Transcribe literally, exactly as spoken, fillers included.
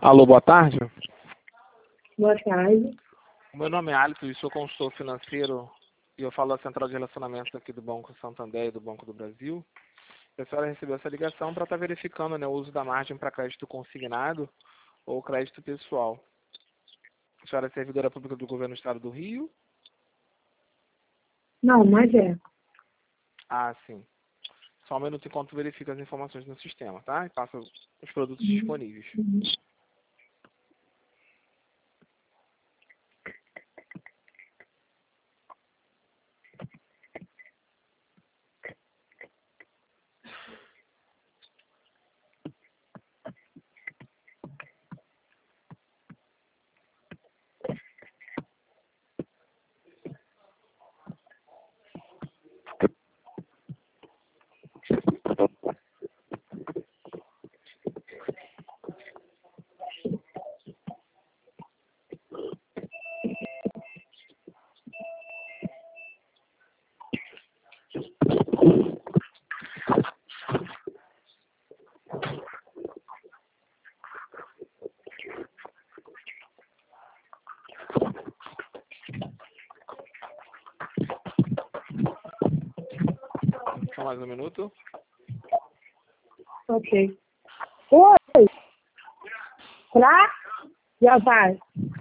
Alô, boa tarde. Boa tarde. O meu nome é Alisson e sou consultor financeiro e eu falo da Central de Relacionamentos aqui do Banco Santander e do Banco do Brasil. A senhora recebeu essa ligação para estar verificando, né, o uso da margem para crédito consignado ou crédito pessoal. A senhora é servidora pública do Governo do Estado do Rio? Não, mas é. Ah, sim. Só um minuto enquanto verifica as informações no sistema, tá? E passa os produtos Uhum. disponíveis. Uhum. Só mais um minuto. Ok. Oi! Pra? Já vai.